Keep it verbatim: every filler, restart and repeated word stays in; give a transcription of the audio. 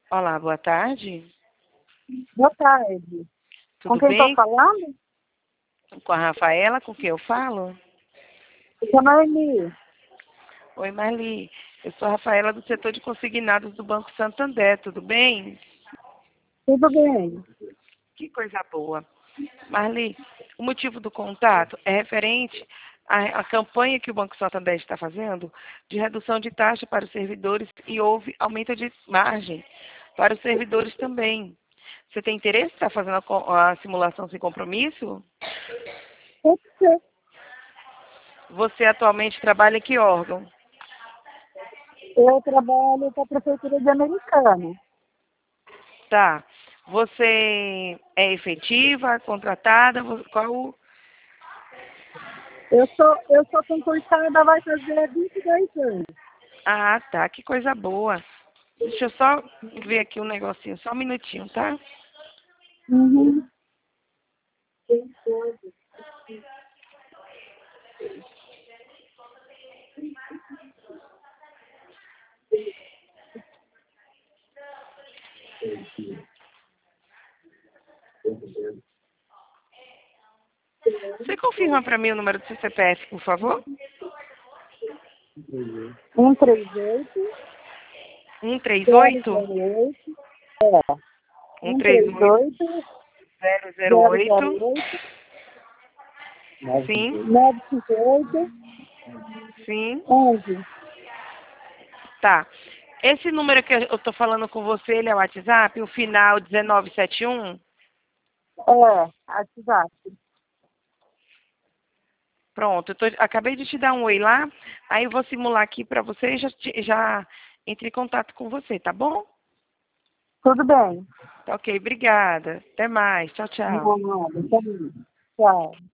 Olá, boa tarde. Boa tarde. Com Tudo quem estou bem? falando? Com a Rafaela, com quem eu falo? Seu Noemi. Oi, Marli. Eu sou a Rafaela do setor de consignados do Banco Santander, tudo bem? Tudo bem? Que coisa boa. Marli, o motivo do contato é referente à, à campanha que o Banco Santander está fazendo de redução de taxa para os servidores e houve aumento de margem para os servidores também. Você tem interesse em estar fazendo a, co- a simulação sem compromisso? Pode ser. Você atualmente trabalha em que órgão? Eu trabalho para a Prefeitura de Americana. Tá. Você é efetiva, contratada? Vo- Qual? o- Eu sou, eu sou concursada, vai fazer vinte e dois anos. Ah, tá. Que coisa boa. Deixa eu só ver aqui um negocinho, só um minutinho, tá? Uhum. Você confirma para mim o número do seu C P F, por favor? um três oito, Um três zero oito, zero oito, é, um um três três oito, oito, zero zero zero zero oito. oito, Sim, nove cinco oito, sim. onze. Tá. Esse número que eu tô falando com você, ele é o WhatsApp, o final dezenove setenta e um? É, WhatsApp. Pronto, eu tô, acabei de te dar um oi lá, aí eu vou simular aqui para você e já, te- já entre em contato com você, tá bom? Tudo bem. Tá ok, obrigada. Até mais. Tchau, tchau. Não, nada. Tá bom. Tchau.